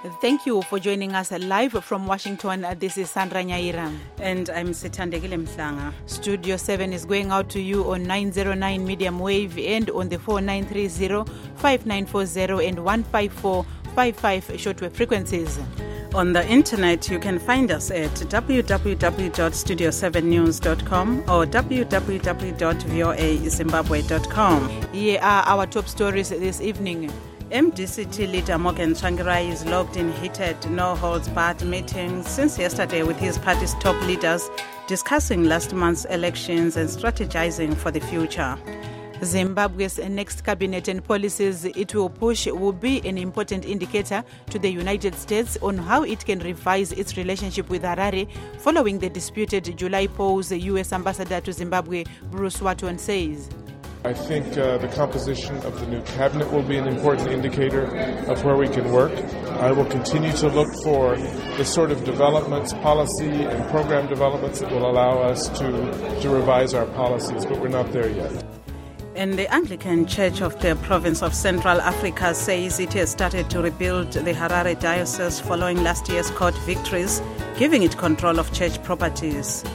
Thank you for joining us live from Washington. This is Sandra Nyaira. And I'm Sithandekile Mhlanga. Studio 7 is going out to you on 909 medium wave and on the 4930, 5940 and 15455 shortwave frequencies. On the internet, you can find us at www.studio7news.com or www.voazimbabwe.com. Here are our top stories this evening. MDCT leader Morgan Tsvangirai is locked in heated, no-holds-barred meetings since yesterday with his party's top leaders discussing last month's elections and strategizing for the future. Zimbabwe's next cabinet and policies it will push will be an important indicator to the United States on how it can revise its relationship with Harare following the disputed July polls, U.S. Ambassador to Zimbabwe Bruce Watton says. I think the composition of the new cabinet will be an important indicator of where we can work. I will continue to look for the sort of developments, policy and program developments that will allow us to revise our policies, but we're not there yet. And the Anglican Church of the Province of Central Africa says it has started to rebuild the Harare Diocese following last year's court victories, giving it control of church properties.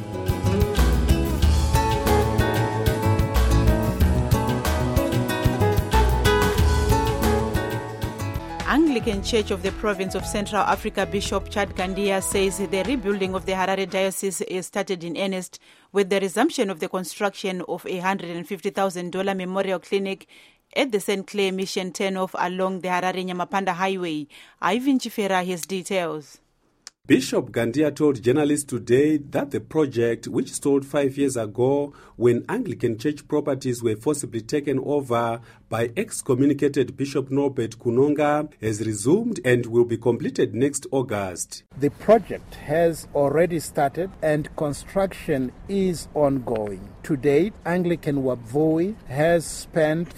Anglican Church of the Province of Central Africa Bishop Chad Kandia says the rebuilding of the Harare Diocese is started in earnest with the resumption of the construction of a $150,000 memorial clinic at the St. Clair Mission turnoff along the Harare-Nyamapanda Highway. Ivan Chifera has details. Bishop Gandia told journalists today that the project, which stalled 5 years ago when Anglican church properties were forcibly taken over by excommunicated Bishop Norbert Kunonga, has resumed and will be completed next August. The project has already started and construction is ongoing. To date, Anglican Wabvoi has spent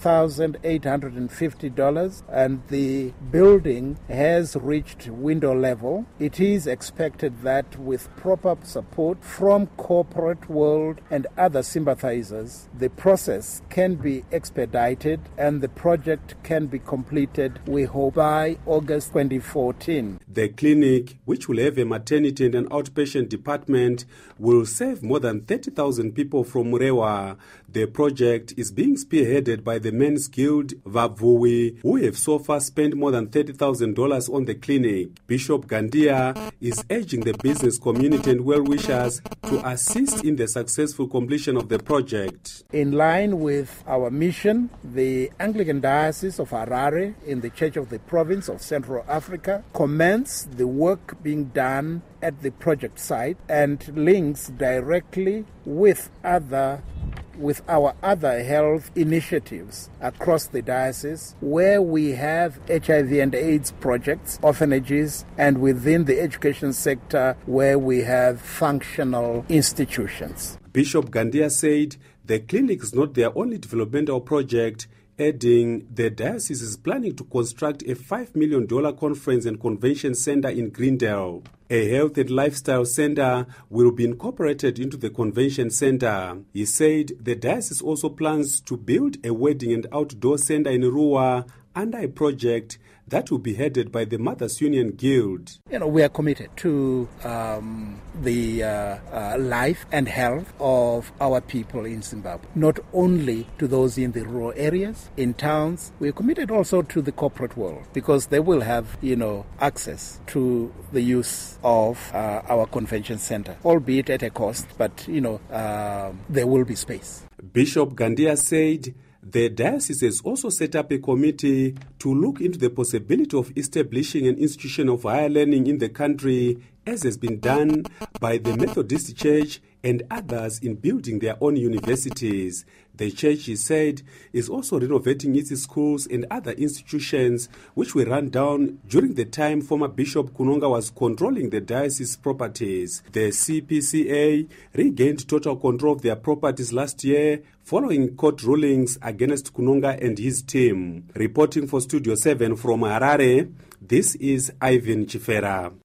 $30,850 and the building has reached window level. It is expected that with proper support from corporate world and other sympathizers, the process can be expedited and the project can be completed, we hope, by August 2014. The clinic, which will have a maternity and an outpatient department, will serve more than 30,000 people from Murewa. The project is being spearheaded by the Men's Guild Vavui, who have so far spent more than $30,000 on the clinic. Bishop Gandia is urging the business community and well-wishers to assist in the successful completion of the project. In line with our mission, the Anglican Diocese of Harare in the Church of the Province of Central Africa commenced the work being done at the project site and links directly with our other health initiatives across the diocese, where we have HIV and AIDS projects, orphanages, and within the education sector where we have functional institutions. Bishop Gandia said the clinic is not their only developmental project, adding the diocese is planning to construct a $5 million conference and convention center in Greendale. A health and lifestyle center will be incorporated into the convention center. He said the diocese also plans to build a wedding and outdoor center in Ruwa under a project that will be headed by the Mothers Union Guild. We are committed to the life and health of our people in Zimbabwe, not only to those in the rural areas, in towns. We are committed also to the corporate world because they will have, access to the use of our convention center, albeit at a cost, but, there will be space. Bishop Gandia said the diocese has also set up a committee to look into the possibility of establishing an institution of higher learning in the country, as has been done by the Methodist Church and others in building their own universities. The church, he said, is also renovating its schools and other institutions which were run down during the time former Bishop Kunonga was controlling the diocese properties. The CPCA regained total control of their properties last year following court rulings against Kunonga and his team. Reporting for Studio 7 from Harare, this is Ivan Chifera.